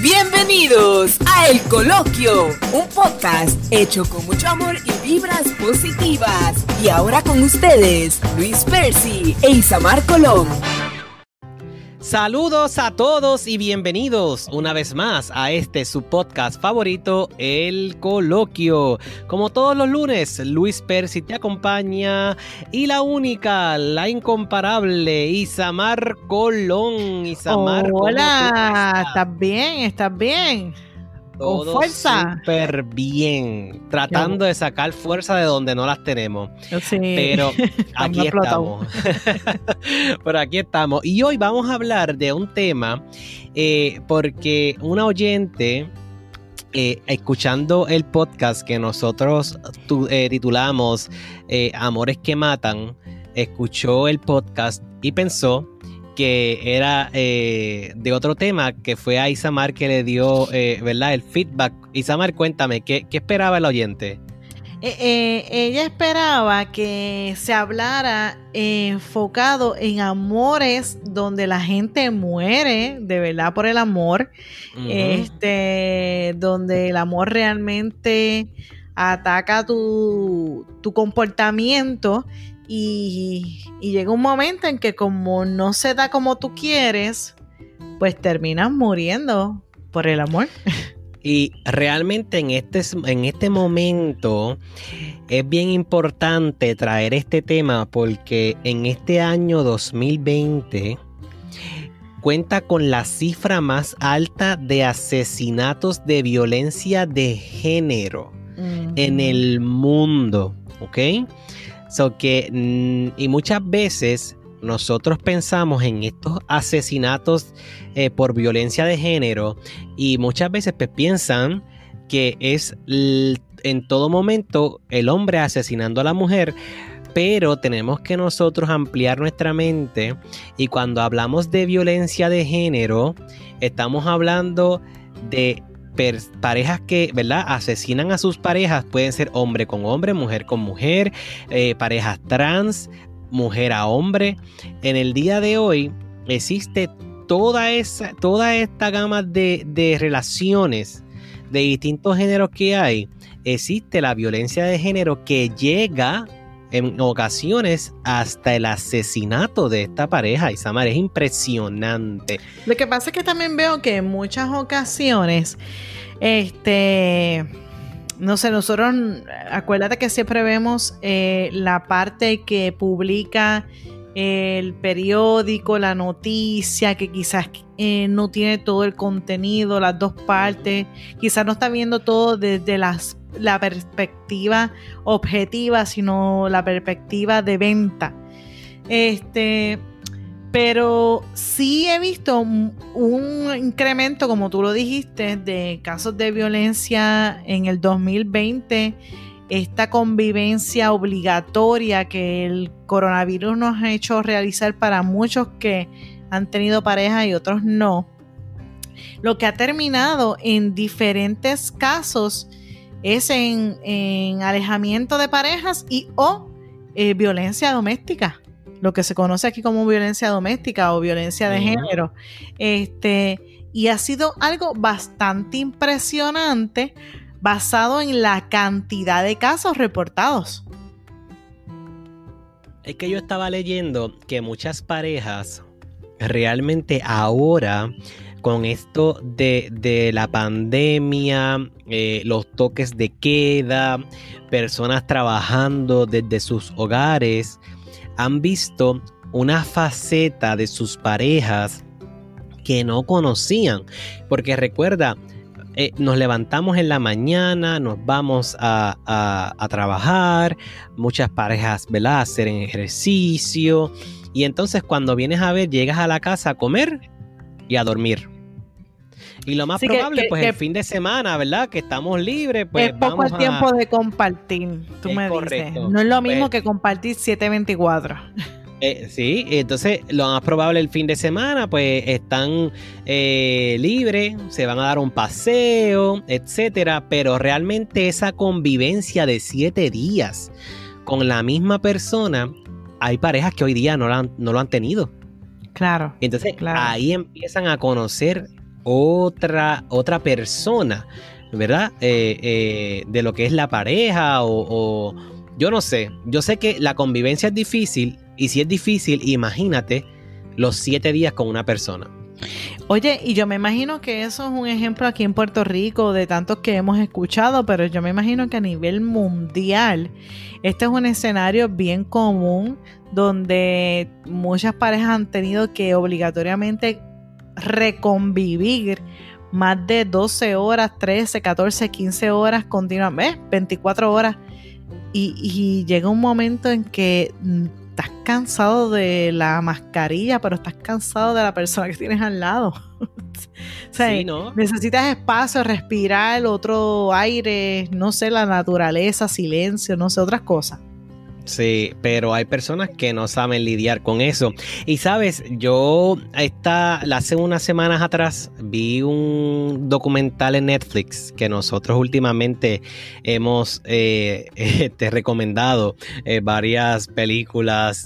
Bienvenidos a El Coloquio, un podcast hecho con mucho amor y vibras positivas. Y ahora con ustedes, Luis Percy e Isamar Colón. Saludos a todos y bienvenidos una vez más a su podcast favorito, El Coloquio. Como todos los lunes, Luis Percy te acompaña y la única, la incomparable Isamar Colón. Isamar, hola, ¿estás bien? ¿Estás bien? Todo con fuerza. Súper bien, tratando de sacar fuerza de donde no las tenemos. Sí. Pero aquí estamos. Por aquí estamos. Y hoy vamos a hablar de un tema porque una oyente, escuchando el podcast que nosotros titulamos Amores que Matan, escuchó el podcast y pensó que era de otro tema, que fue a Isamar que le dio ¿verdad? El feedback. Isamar, cuéntame, ¿qué esperaba el oyente? Ella esperaba que se hablara enfocado en amores donde la gente muere de verdad por el amor, donde el amor realmente ataca tu comportamiento. Y llega un momento en que como no se da como tú quieres, pues terminas muriendo por el amor. Y realmente en este momento es bien importante traer este tema porque en este año 2020 cuenta con la cifra más alta de asesinatos de violencia de género en el mundo, ¿ok? Y muchas veces nosotros pensamos en estos asesinatos por violencia de género y muchas veces pues, piensan que es en todo momento el hombre asesinando a la mujer, pero tenemos que nosotros ampliar nuestra mente y cuando hablamos de violencia de género estamos hablando de parejas que, ¿verdad? Asesinan a sus parejas, pueden ser hombre con hombre, mujer con mujer, parejas trans, mujer a hombre. En el día de hoy existe toda esta gama de relaciones de distintos géneros que hay. Existe la violencia de género que llega en ocasiones hasta el asesinato de esta pareja. Isamar, es impresionante. Lo que pasa es que también veo que en muchas ocasiones, no sé, nosotros, acuérdate que siempre vemos la parte que publica el periódico, la noticia, que quizás no tiene todo el contenido, las dos partes, quizás no está viendo todo desde la perspectiva objetiva, sino la perspectiva de venta. Pero sí he visto un incremento, como tú lo dijiste, de casos de violencia en el 2020, esta convivencia obligatoria que el coronavirus nos ha hecho realizar para muchos que han tenido pareja y otros no, lo que ha terminado en diferentes casos es en alejamiento de parejas o violencia doméstica, lo que se conoce aquí como violencia doméstica o violencia de género. Y ha sido algo bastante impresionante basado en la cantidad de casos reportados. Es que yo estaba leyendo que muchas parejas realmente ahora, con esto de la pandemia, los toques de queda, personas trabajando desde sus hogares, han visto una faceta de sus parejas que no conocían. Porque recuerda, nos levantamos en la mañana, nos vamos a trabajar, muchas parejas, ¿verdad?, hacer ejercicio, y entonces cuando vienes a ver, llegas a la casa a comer y a dormir. Y lo más probable, pues el fin de semana, ¿verdad?, que estamos libres, pues es poco el tiempo de compartir, tú me dices. No es lo mismo que compartir 7/24. Sí, entonces lo más probable el fin de semana pues están libres, se van a dar un paseo, etcétera, pero realmente esa convivencia de 7 días con la misma persona, hay parejas que hoy día no lo han tenido. Claro. Entonces ahí empiezan a conocer otra persona, ¿verdad? De lo que es la pareja o yo no sé. Yo sé que la convivencia es difícil y si es difícil, imagínate los 7 días con una persona. Oye, y yo me imagino que eso es un ejemplo aquí en Puerto Rico de tantos que hemos escuchado, pero yo me imagino que a nivel mundial este es un escenario bien común donde muchas parejas han tenido que obligatoriamente reconvivir más de 12 horas, 13, 14, 15 horas continuamente, 24 horas, y llega un momento en que estás cansado de la mascarilla, pero estás cansado de la persona que tienes al lado. O sea, sí, ¿no? Necesitas espacio, respirar, otro aire, no sé, la naturaleza, silencio, no sé, otras cosas. Sí, pero hay personas que no saben lidiar con eso. Y sabes, yo hace unas semanas atrás vi un documental en Netflix que nosotros últimamente hemos recomendado varias películas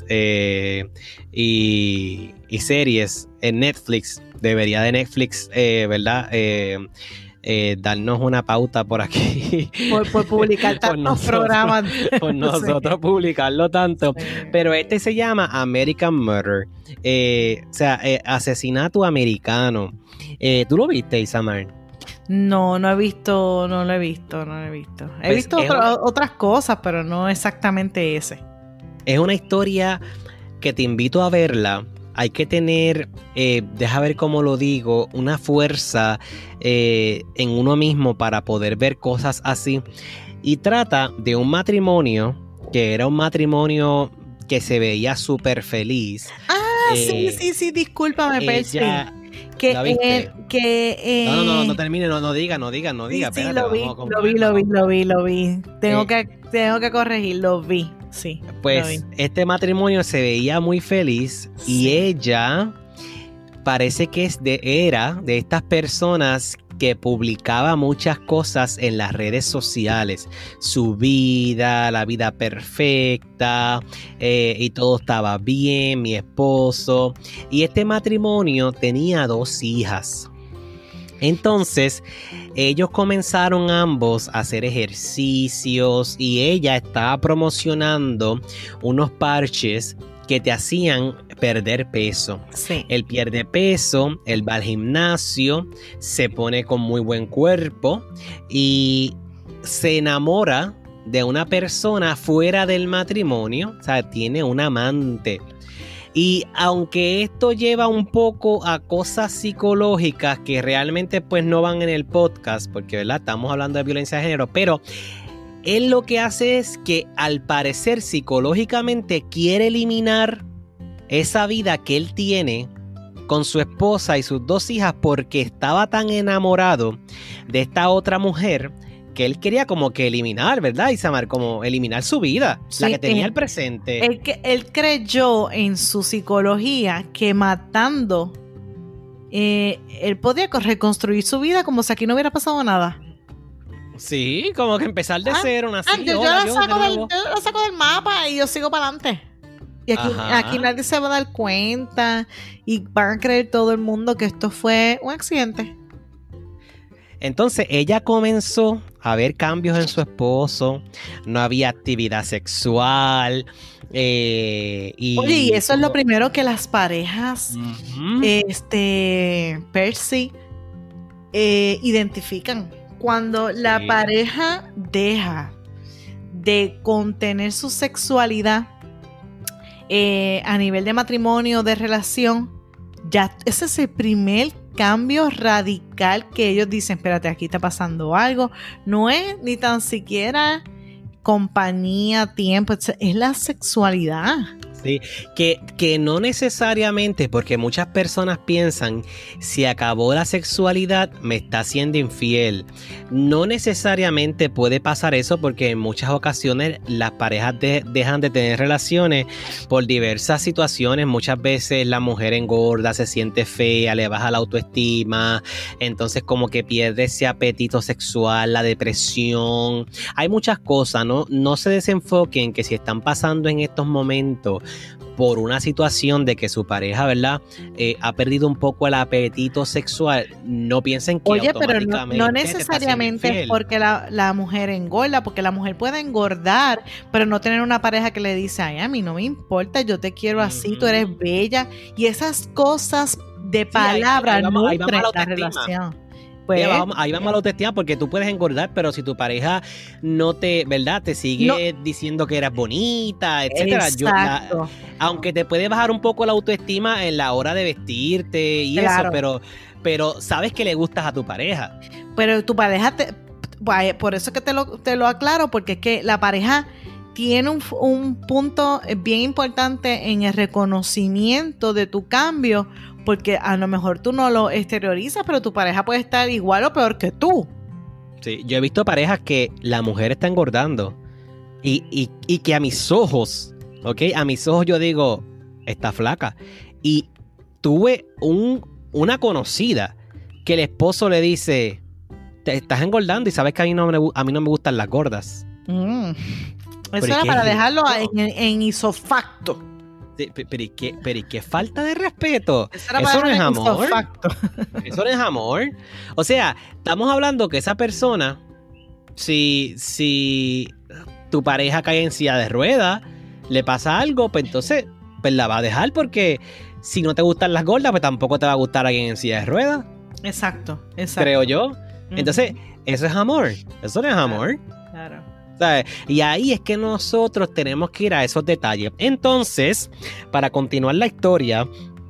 y series en Netflix. Debería de Netflix, ¿verdad? Darnos una pauta por aquí. Por publicar tantos programas. Por nosotros publicarlo tanto. Sí. Pero este se llama American Murder. Asesinato americano. ¿Tú lo viste, Isamar? No lo he visto. He visto otras cosas, pero no exactamente ese. Es una historia que te invito a verla. Hay que tener, deja ver cómo lo digo, una fuerza en uno mismo para poder ver cosas así. Y trata de un matrimonio, que era un matrimonio que se veía súper feliz. Sí, discúlpame, Percy. ¿La viste? No termine, no diga. Sí, espérate, lo vi. Tengo que corregir, lo vi. Sí, pues este matrimonio se veía muy feliz y ella parece que era de estas personas que publicaba muchas cosas en las redes sociales, su vida, la vida perfecta, y todo estaba bien, mi esposo, y este matrimonio tenía 2 hijas. Entonces, ellos comenzaron ambos a hacer ejercicios y ella estaba promocionando unos parches que te hacían perder peso. Sí. Él pierde peso, él va al gimnasio, se pone con muy buen cuerpo y se enamora de una persona fuera del matrimonio, o sea, tiene un amante. Y aunque esto lleva un poco a cosas psicológicas que realmente pues no van en el podcast, porque ¿verdad? Estamos hablando de violencia de género, pero él lo que hace es que al parecer psicológicamente quiere eliminar esa vida que él tiene con su esposa y sus 2 hijas porque estaba tan enamorado de esta otra mujer que él quería como que eliminar, ¿verdad, Isamar? Como eliminar su vida, sí, la que tenía el presente. Él creyó en su psicología que matando, él podía reconstruir su vida como si aquí no hubiera pasado nada. Sí, como que empezar de cero, yo lo saco del mapa y yo sigo para adelante. Y aquí nadie se va a dar cuenta y van a creer todo el mundo que esto fue un accidente. Entonces ella comenzó a ver cambios en su esposo, no había actividad sexual. Oye, y eso es lo primero que las parejas, Percy, identifican. Cuando la pareja deja de contener su sexualidad a nivel de matrimonio, de relación, ya ese es el primer cambio radical que ellos dicen, espérate, aquí está pasando algo. No es ni tan siquiera compañía, tiempo, es la sexualidad. Sí, que no necesariamente, porque muchas personas piensan, si acabó la sexualidad, me está siendo infiel. No necesariamente puede pasar eso, porque en muchas ocasiones las parejas dejan de tener relaciones por diversas situaciones. Muchas veces la mujer engorda, se siente fea, le baja la autoestima, entonces como que pierde ese apetito sexual, la depresión. Hay muchas cosas, ¿no? No se desenfoquen que si están pasando en estos momentos por una situación de que su pareja, ¿verdad? Ha perdido un poco el apetito sexual, no piensen que oye, pero automáticamente no necesariamente es porque la mujer engorda, porque la mujer puede engordar, pero no tener una pareja que le dice, ay, a mí no me importa, yo te quiero así, tú eres bella, y esas cosas de palabras nutren la relación. Pues, ahí vamos a la autoestima, porque tú puedes engordar, pero si tu pareja no te, ¿verdad? Te sigue diciendo que eres bonita, etcétera. Aunque te puede bajar un poco la autoestima en la hora de vestirte y eso, pero sabes que le gustas a tu pareja. Pero tu pareja, por eso es que te lo aclaro, porque es que la pareja tiene un punto bien importante en el reconocimiento de tu cambio, porque a lo mejor tú no lo exteriorizas, pero tu pareja puede estar igual o peor que tú. Sí, yo he visto parejas que la mujer está engordando y que a mis ojos, ¿ok? A mis ojos yo digo, está flaca. Y tuve una conocida que el esposo le dice, te estás engordando y sabes que a mí no me gustan las gordas. Eso era para dejarlo en isofacto. Sí, pero qué falta de respeto. Eso no es amor. Eso no es amor. O sea, estamos hablando que esa persona, si tu pareja cae en silla de ruedas, le pasa algo, pues entonces pues la va a dejar, porque si no te gustan las gordas, pues tampoco te va a gustar alguien en silla de ruedas. Exacto. Creo yo. Entonces, eso es amor. Eso no es amor. Claro. ¿Sabes? Y ahí es que nosotros tenemos que ir a esos detalles. Entonces, para continuar la historia,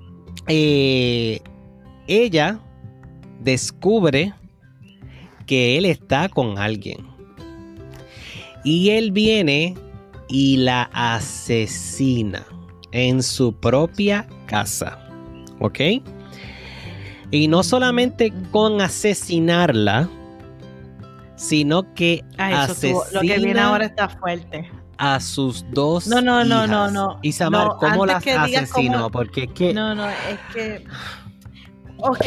ella descubre que él está con alguien. Y él viene y la asesina en su propia casa. ¿Ok? Y no solamente con asesinarla, sino que asesina, lo que viene ahora está fuerte, a sus dos hijas. No. Isamar, ¿cómo las asesinó? Porque es que... es que... Ok,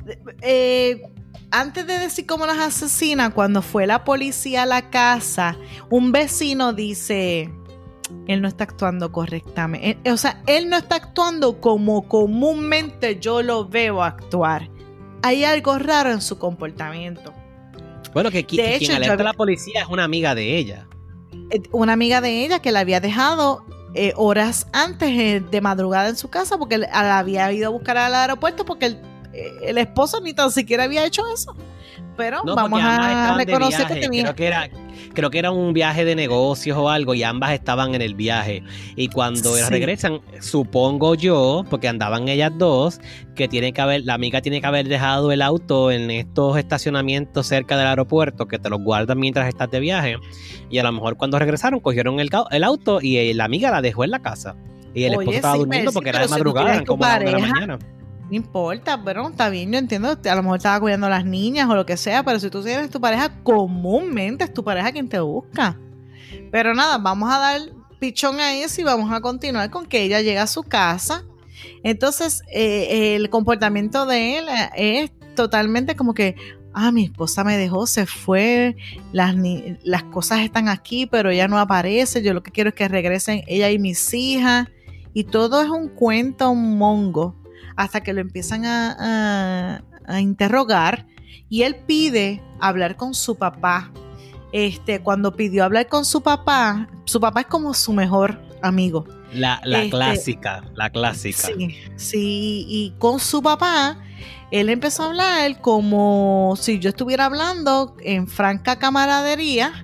antes de decir cómo las asesina, cuando fue la policía a la casa, un vecino dice, él no está actuando correctamente. O sea, él no está actuando como comúnmente yo lo veo actuar. Hay algo raro en su comportamiento. Bueno, quien alerta a la policía es una amiga de ella. Una amiga de ella que la había dejado horas antes de madrugada en su casa, porque la había ido a buscar al aeropuerto, porque el esposo ni tan siquiera había hecho eso. Pero no, vamos a reconocer que tenía... Creo que era un viaje de negocios o algo, y ambas estaban en el viaje. Y cuando regresan, supongo yo, porque andaban ellas dos, que la amiga tiene que haber dejado el auto en estos estacionamientos cerca del aeropuerto, que te los guardan mientras estás de viaje. Y a lo mejor cuando regresaron, cogieron el auto y la amiga la dejó en la casa. Y el esposo estaba durmiendo porque era de madrugada, eran como las 1 de la mañana. No importa, pero está bien, yo entiendo, a lo mejor estaba cuidando a las niñas o lo que sea, pero si tú tienes tu pareja, comúnmente es tu pareja quien te busca. Pero nada, vamos a dar pichón a eso y vamos a continuar con que ella llega a su casa. Entonces, el comportamiento de él es totalmente como que, mi esposa me dejó, se fue, las cosas están aquí, pero ella no aparece, yo lo que quiero es que regresen ella y mis hijas, y todo es un cuento mongo. Hasta que lo empiezan a interrogar, y él pide hablar con su papá. Cuando pidió hablar con su papá es como su mejor amigo. La clásica. Sí, y con su papá, él empezó a hablar como si yo estuviera hablando en franca camaradería,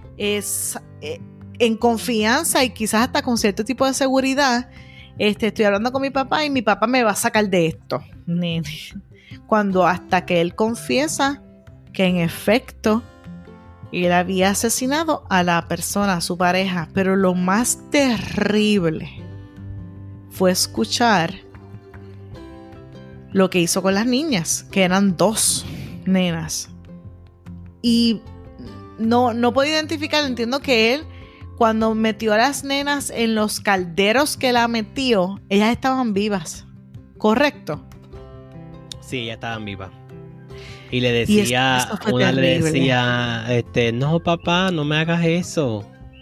en confianza y quizás hasta con cierto tipo de seguridad. Estoy hablando con mi papá y mi papá me va a sacar de esto, nene. Cuando hasta que él confiesa que en efecto él había asesinado a la persona, a su pareja. Pero lo más terrible fue escuchar lo que hizo con las niñas, que eran 2 nenas. Y no puedo identificar, entiendo que él, cuando metió a las nenas en los calderos que la metió, ellas estaban vivas, ¿correcto? Sí, ellas estaban vivas. Y le decía, una terrible. Le decía, no papá, no me hagas eso.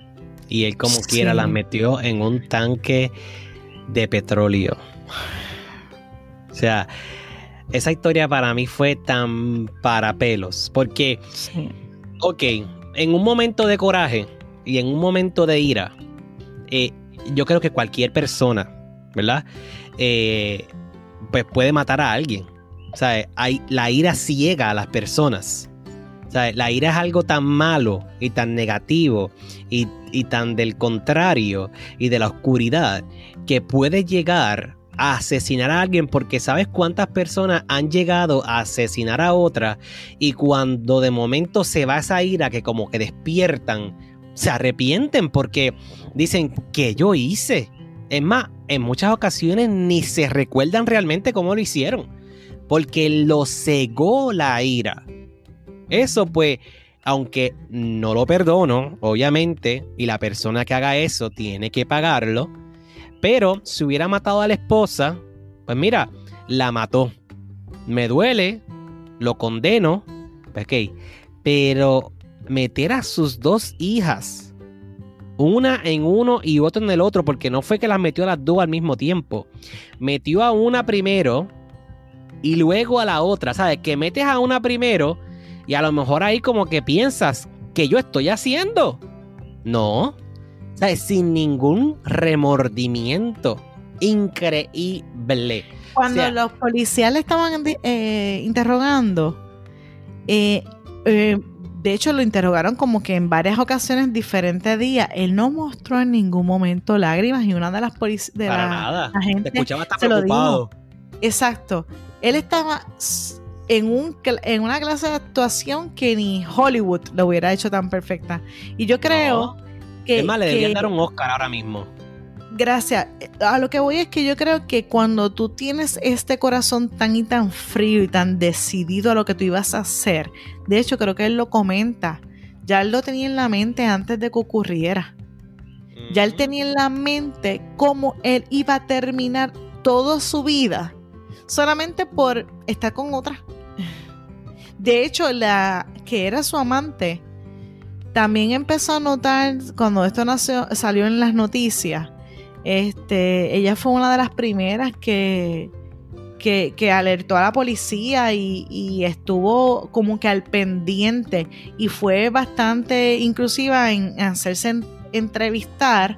y él como quiera las metió en un tanque de petróleo. O sea, esa historia para mí fue tan para pelos, porque, ok, en un momento de coraje y en un momento de ira, yo creo que cualquier persona, ¿verdad? Pues puede matar a alguien. O sea, la ira ciega a las personas. O sea, la ira es algo tan malo y tan negativo y tan del contrario y de la oscuridad que puede llegar a asesinar a alguien, porque ¿sabes cuántas personas han llegado a asesinar a otras? Y cuando de momento se va esa ira, que como que despiertan, se arrepienten porque dicen, ¿qué yo hice? Es más, en muchas ocasiones ni se recuerdan realmente cómo lo hicieron, porque lo cegó la ira. Eso pues, aunque no lo perdono, obviamente, y la persona que haga eso tiene que pagarlo, pero si hubiera matado a la esposa, pues mira, la mató. Me duele, lo condeno, ok, pero meter a sus dos hijas, una en uno y otra en el otro, porque no fue que las metió a las dos al mismo tiempo, metió a una primero y luego a la otra, ¿sabes? Que metes a una primero y a lo mejor ahí como que piensas que yo estoy haciendo. No, ¿sabes? Sin ningún remordimiento. Increíble. Cuando los policías le estaban interrogando, de hecho lo interrogaron como que en varias ocasiones, diferentes días. Él no mostró en ningún momento lágrimas y una de las policías de la gente te escuchaba hasta se preocupado. Lo dijo. Exacto. Él estaba en una clase de actuación que ni Hollywood lo hubiera hecho tan perfecta. Y yo creo que... Es más, le deberían dar un Oscar ahora mismo. Gracias. A lo que voy es que yo creo que cuando tú tienes este corazón tan y tan frío y tan decidido a lo que tú ibas a hacer, de hecho creo que él lo comenta, ya él lo tenía en la mente antes de que ocurriera. Ya él tenía en la mente cómo él iba a terminar toda su vida solamente por estar con otra. De hecho, la que era su amante también empezó a notar cuando esto salió en las noticias. Ella fue una de las primeras que alertó a la policía y estuvo como que al pendiente y fue bastante inclusiva en hacerse entrevistar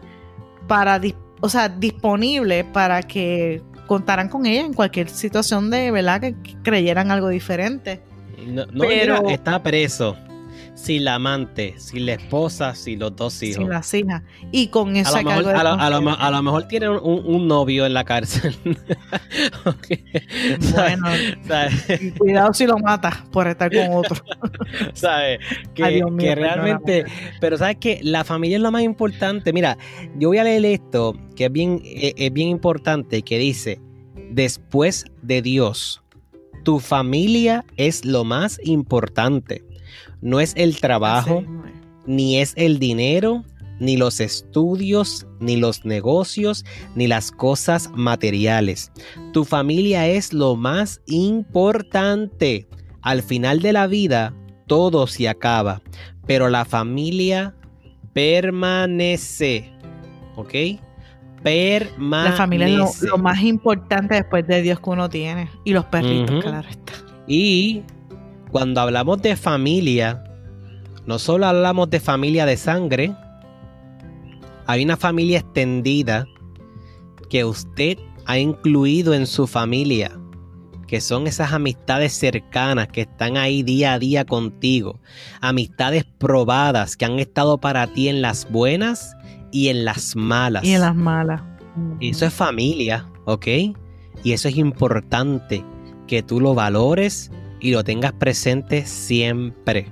disponible para que contaran con ella en cualquier situación de verdad que creyeran algo diferente. No, pero mira, está preso sin la amante, sin la esposa, sin los dos hijos. Sin las hijas. Y con eso a lo mejor tiene un novio en la cárcel. Okay. Bueno, ¿sabes? Cuidado si lo matas por estar con otro. ¿Sabes? Que realmente... Pero ¿sabes qué? La familia es lo más importante. Mira, yo voy a leer esto, que es bien importante, que dice, después de Dios, tu familia es lo más importante. No es el trabajo, ni es el dinero, ni los estudios, ni los negocios, ni las cosas materiales. Tu familia es lo más importante. Al final de la vida, todo se acaba, pero la familia permanece. ¿Ok? Permanece. La familia es lo más importante después de Dios que uno tiene. Y los perritos, claro está. Y cuando hablamos de familia, no solo hablamos de familia de sangre, hay una familia extendida que usted ha incluido en su familia, que son esas amistades cercanas que están ahí día a día contigo, amistades probadas que han estado para ti en las buenas y en las malas. Y en las malas. Eso es familia, ¿ok? Y eso es importante, que tú lo valores y lo tengas presente siempre.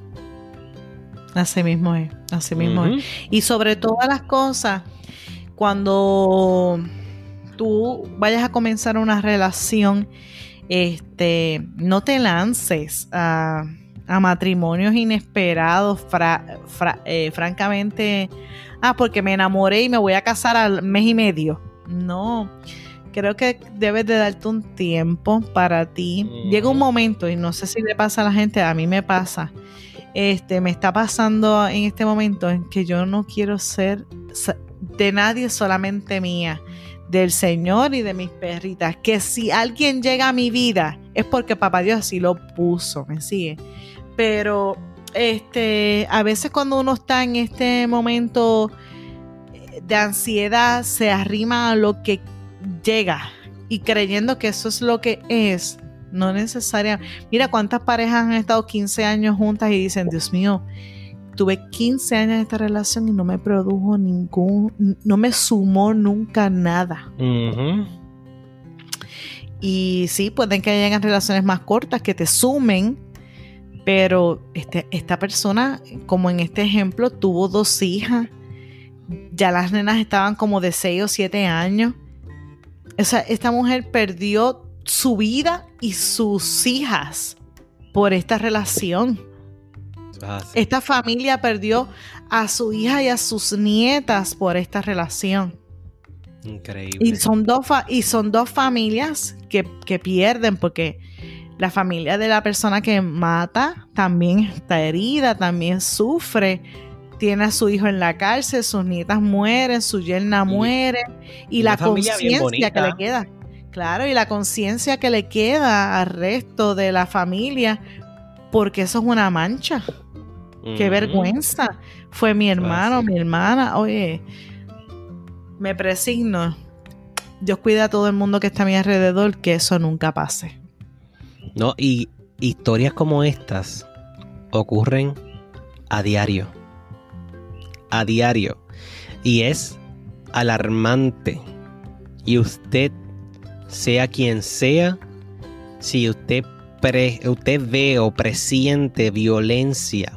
Así mismo es, así mismo es. Y sobre todas las cosas, cuando tú vayas a comenzar una relación, no te lances a matrimonios inesperados, francamente, porque me enamoré y me voy a casar al mes y medio. No, creo que debes de darte un tiempo para ti. Llega un momento, y no sé si le pasa a la gente, a mí me pasa, me está pasando en este momento en que yo no quiero ser de nadie, solamente mía, del Señor y de mis perritas, que si alguien llega a mi vida es porque papá Dios así lo puso, ¿me sigue? Pero a veces cuando uno está en este momento de ansiedad, se arrima a lo que llega y creyendo que eso es lo que es, no necesariamente. Mira cuántas parejas han estado 15 años juntas y dicen, Dios mío, tuve 15 años en esta relación y no me produjo no me sumó nunca nada. Uh-huh. Y sí, pueden que hayan relaciones más cortas que te sumen, pero esta persona, como en este ejemplo, tuvo 2 hijas, ya las nenas estaban como de 6 o 7 años. O sea, esta mujer perdió su vida y sus hijas por esta relación. Esta familia perdió a su hija y a sus nietas por esta relación. Increíble. Y son dos familias que pierden, porque la familia de la persona que mata también está herida, también sufre. Tiene a su hijo en la cárcel, sus nietas mueren, su yerna muere. Y la conciencia que le queda. Claro, y la conciencia que le queda al resto de la familia, porque eso es una mancha. Qué vergüenza. Fue mi hermano, mi hermana. Oye, me presigno. Dios cuida a todo el mundo que está a mi alrededor, que eso nunca pase. No, y historias como estas ocurren a diario. A diario. Y es alarmante. Y usted, sea quien sea, si usted ve o presiente violencia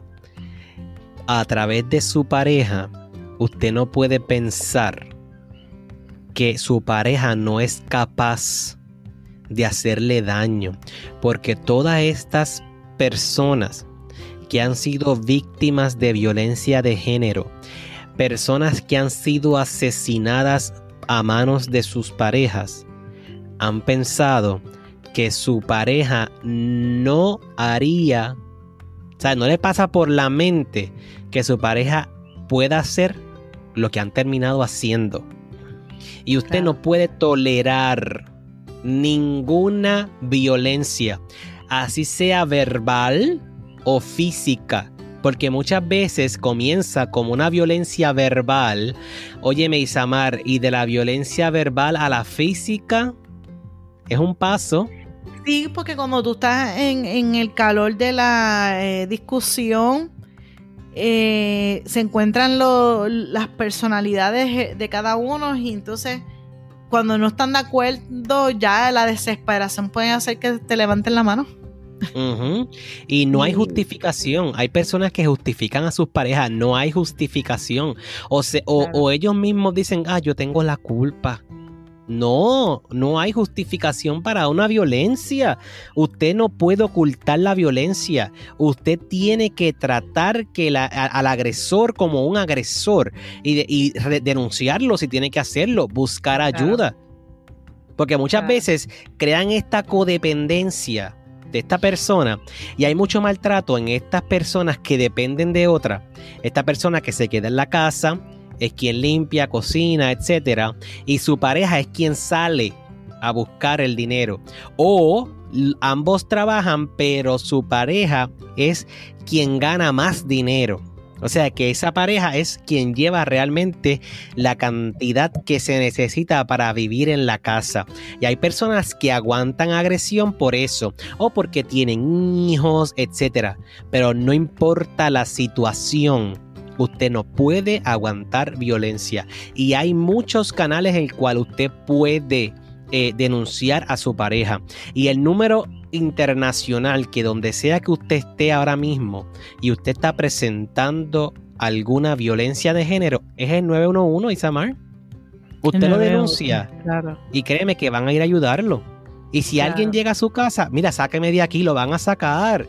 a través de su pareja, usted no puede pensar que su pareja no es capaz de hacerle daño, porque todas estas personas que han sido víctimas de violencia de género, personas que han sido asesinadas a manos de sus parejas, han pensado que su pareja no haría, o sea, no le pasa por la mente que su pareja pueda hacer lo que han terminado haciendo. Y usted no puede tolerar ninguna violencia, así sea verbal o física, porque muchas veces comienza como una violencia verbal. Óyeme, Isamar, y de la violencia verbal a la física es un paso. Sí, porque cuando tú estás en el calor de la discusión, se encuentran las personalidades de cada uno, y entonces cuando no están de acuerdo, ya la desesperación puede hacer que te levanten la mano. Uh-huh. Y no hay justificación. Hay personas que justifican a sus parejas. No hay justificación. O ellos mismos dicen, yo tengo la culpa. No hay justificación para una violencia. Usted no puede ocultar la violencia. Usted tiene que tratar al agresor como un agresor y denunciarlo si tiene que hacerlo, buscar ayuda. Porque muchas veces crean esta codependencia de esta persona, y hay mucho maltrato en estas personas que dependen de otra. Esta persona que se queda en la casa es quien limpia, cocina, etcétera, y su pareja es quien sale a buscar el dinero, o ambos trabajan, pero su pareja es quien gana más dinero. O sea que esa pareja es quien lleva realmente la cantidad que se necesita para vivir en la casa. Y hay personas que aguantan agresión por eso, o porque tienen hijos, etcétera. Pero no importa la situación, usted no puede aguantar violencia. Y hay muchos canales en el cual usted puede denunciar a su pareja. Y el número internacional, que donde sea que usted esté ahora mismo y usted está presentando alguna violencia de género, es el 911, Isamar. Usted lo denuncia, y créeme que van a ir a ayudarlo. Y si alguien llega a su casa, mira, sáqueme de aquí, lo van a sacar.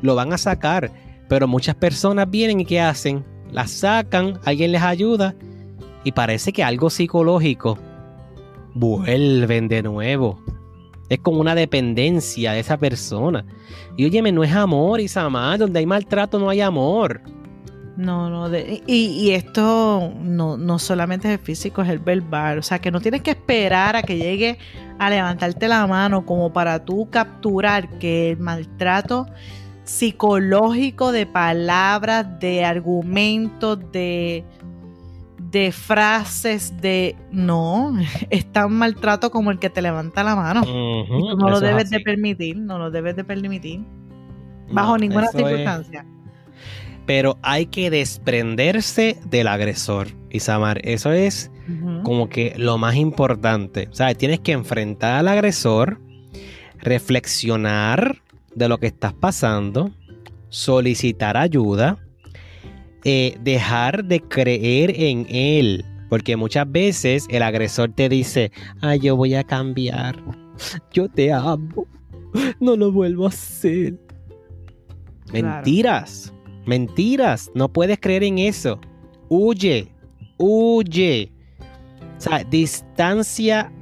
Pero muchas personas vienen y ¿qué hacen? Las sacan, alguien les ayuda, y parece que algo psicológico vuelven de nuevo. Es como una dependencia de esa persona. Y óyeme, no es amor, Isamar. Donde hay maltrato no hay amor. No, y esto no solamente es el físico, es el verbal. O sea, que no tienes que esperar a que llegue a levantarte la mano como para tú capturar que el maltrato psicológico, de palabras, de argumentos, de frases, no, es tan maltrato como el que te levanta la mano. Y tú no lo debes de permitir, bajo ninguna circunstancia. Pero hay que desprenderse del agresor, Isamar. Eso es como que lo más importante. O sea, tienes que enfrentar al agresor, reflexionar de lo que estás pasando, solicitar ayuda, dejar de creer en él. Porque muchas veces el agresor te dice, yo voy a cambiar, yo te amo, no lo vuelvo a hacer. Mentiras. Mentiras, no puedes creer en eso. Huye. O sea, distancia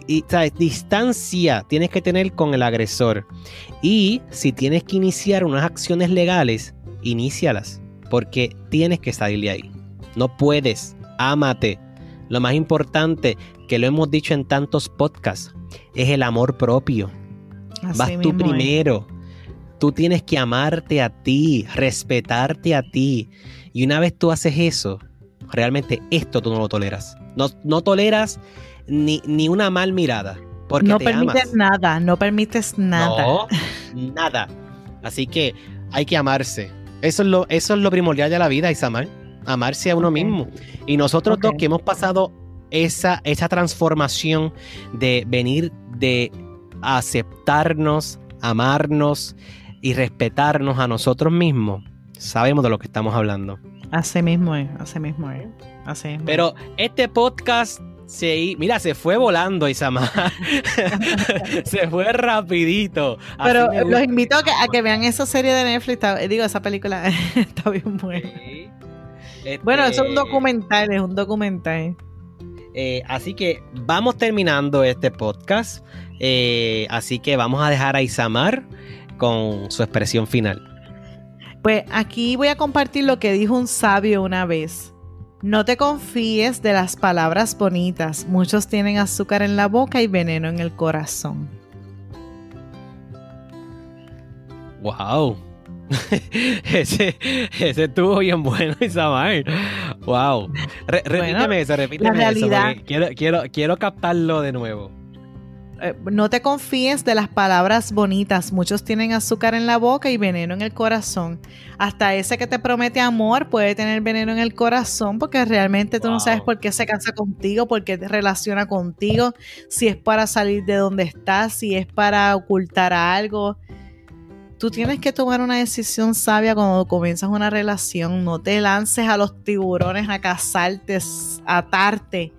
distancia tienes que tener con el agresor. Y si tienes que iniciar unas acciones legales, inícialas, porque tienes que salir de ahí. No puedes, ámate. Lo más importante, que lo hemos dicho en tantos podcasts, es el amor propio. Vas tú primero. Tú tienes que amarte a ti, respetarte a ti. Y una vez tú haces eso, realmente esto tú no lo toleras. No toleras ni una mal mirada. Porque no permites nada, no permites nada. No, nada. Así que hay que amarse. Eso es lo primordial de la vida, Isamar. Amarse a uno mismo. Y nosotros dos que hemos pasado esa transformación de venir de aceptarnos, amarnos y respetarnos a nosotros mismos, sabemos de lo que estamos hablando. Así mismo es. Pero este podcast se fue volando, Isamar. Se fue rapidito. Pero los invito a que vean esa serie de Netflix. Esa película está bien buena. Sí. Bueno, eso es un documental. Así que vamos terminando este podcast. Así que vamos a dejar a Isamar con su expresión final. Pues aquí voy a compartir lo que dijo un sabio una vez. No te confíes de las palabras bonitas. Muchos tienen azúcar en la boca y veneno en el corazón. Wow. ese estuvo bien bueno, Isamar. Wow. Repíteme eso. La realidad. Quiero captarlo de nuevo. No te confíes de las palabras bonitas. Muchos tienen azúcar en la boca y veneno en el corazón. Hasta ese que te promete amor puede tener veneno en el corazón, porque realmente tú no sabes por qué se casa contigo, por qué te relaciona contigo, si es para salir de donde estás, si es para ocultar algo. Tú tienes que tomar una decisión sabia cuando comienzas una relación. No te lances a los tiburones a cazarte, a atarte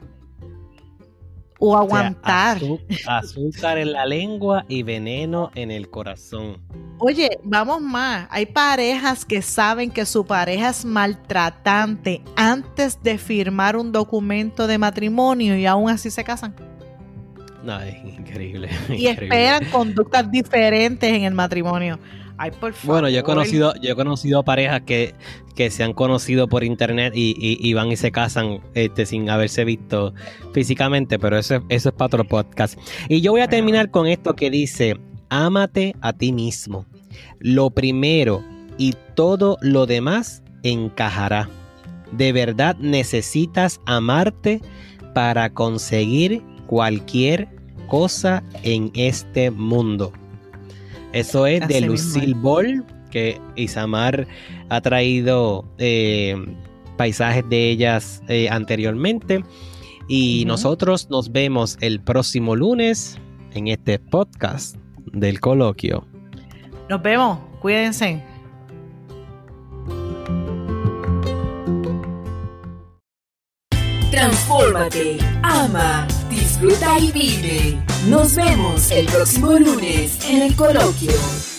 o aguantar. O sea, azúcar en la lengua y veneno en el corazón. Oye, vamos más. Hay parejas que saben que su pareja es maltratante antes de firmar un documento de matrimonio y aún así se casan. No, es increíble. Y esperan conductas diferentes en el matrimonio. Ay, por favor. Bueno, yo he conocido parejas que se han conocido por internet y van y se casan sin haberse visto físicamente, pero eso es para otro podcast. Y yo voy a terminar con esto que dice: ámate a ti mismo. Lo primero y todo lo demás encajará. De verdad necesitas amarte para conseguir cualquier cosa en este mundo. Eso es de Lucille Ball, que Isamar ha traído paisajes de ellas anteriormente. Y nosotros nos vemos el próximo lunes en este podcast del Coloquio. Nos vemos, cuídense. Transfórmate, ama, disfruta y vive. Nos vemos el próximo lunes en el Coloquio.